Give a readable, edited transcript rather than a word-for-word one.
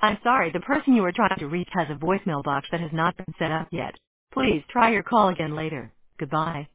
I'm sorry, the person you are trying to reach has a voicemail box that has not been set up yet. Please try your call again later. Goodbye.